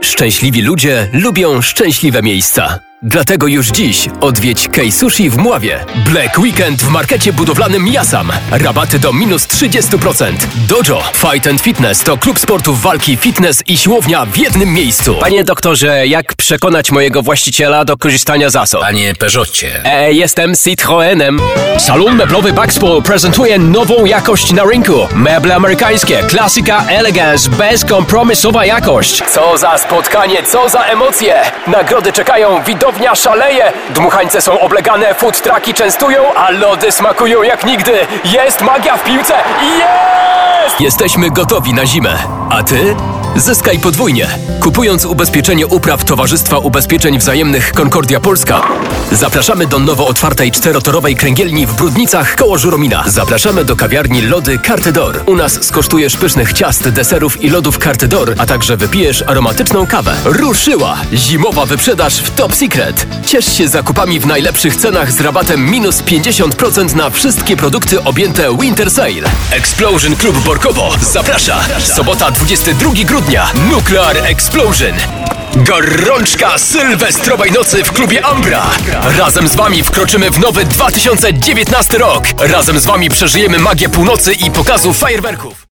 Szczęśliwi ludzie lubią szczęśliwe miejsca. Dlatego już dziś odwiedź Kei Sushi w Mławie. Black Weekend w markecie budowlanym Jasam. Rabaty do -30%. Dojo Fight and Fitness to klub sportów walki, fitness i siłownia w jednym miejscu. Panie doktorze, jak przekonać mojego właściciela do korzystania z ASO? Panie Peugeocie. Jestem Citroenem. Salon meblowy Baxpol prezentuje nową jakość na rynku. Meble amerykańskie, klasyka, elegance, bezkompromisowa jakość. Co za spotkanie, co za emocje! Nagrody czekają, widownia szaleje. Dmuchańce są oblegane, food trucki częstują, a lody smakują jak nigdy. Jest magia w piłce. Jest! Jesteśmy gotowi na zimę. A ty? Zyskaj podwójnie. Kupując ubezpieczenie upraw Towarzystwa Ubezpieczeń Wzajemnych Concordia Polska. Zapraszamy do nowo otwartej 4-torowej kręgielni w Brudnicach koło Żuromina. Zapraszamy do kawiarni Lody Carte d'Or. U nas skosztujesz pysznych ciast, deserów i lodów Carte d'Or, a także wypijesz aromatyczną kawę. Ruszyła zimowa wyprzedaż w Top Secret. Ciesz się zakupami w najlepszych cenach z rabatem -50% na wszystkie produkty objęte Winter Sale. Explosion Club Borkowo zaprasza. Sobota 22 grudnia. Nuclear Explosion. Gorączka sylwestrowej nocy w klubie Ambra. Razem z wami wkroczymy w nowy 2019 rok. Razem z wami przeżyjemy magię północy i pokazu fajerwerków.